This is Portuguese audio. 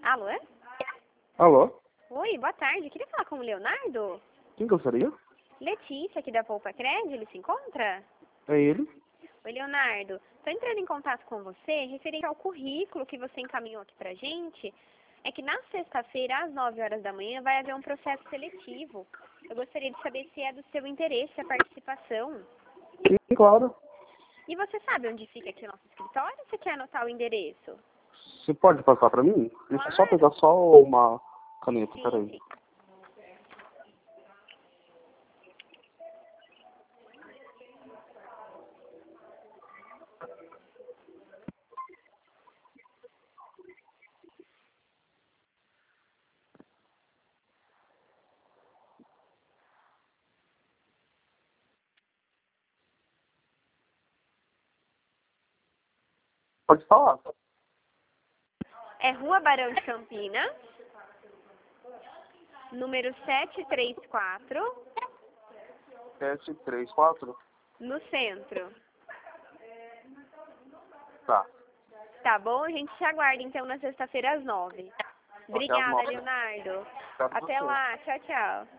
Alô? Alô? Oi, boa tarde. Queria falar com o Leonardo? Quem gostaria? Letícia, aqui da Poupa Cred, ele se encontra? É ele? Oi, Leonardo. Estou entrando em contato com você referente ao currículo que você encaminhou aqui pra gente. É que na sexta-feira, às 9 horas da manhã, vai haver um processo seletivo. Eu gostaria de saber se é do seu interesse a participação. Sim, claro. E você sabe onde fica aqui o nosso escritório ou você quer anotar o endereço? Você pode passar pra mim? Deixa eu só Claro. pegar só uma caneta, Sim, peraí. sim. Pode falar. É Rua Barão de Campinas, número 734, 734? no centro. Tá. Tá bom? A gente te aguarda então na sexta-feira às 9. Até às Obrigada, 9. Leonardo. Obrigado Até você. lá. Tchau, tchau.